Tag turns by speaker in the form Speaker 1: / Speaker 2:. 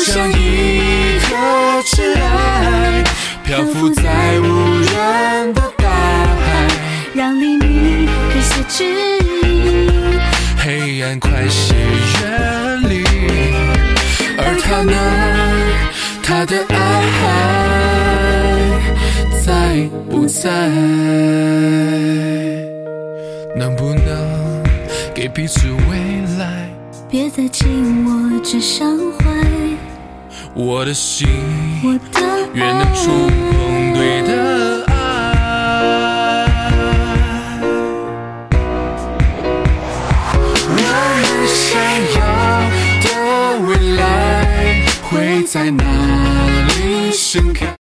Speaker 1: 像一颗尘埃，漂浮在无人的大海，
Speaker 2: 让黎明给些指引，
Speaker 1: 黑暗快些远离。而他呢？他的爱在不在？能不能给彼此未来？
Speaker 2: 别再紧握着伤怀，
Speaker 1: 我的心
Speaker 2: 我的爱
Speaker 1: 愿能触碰对的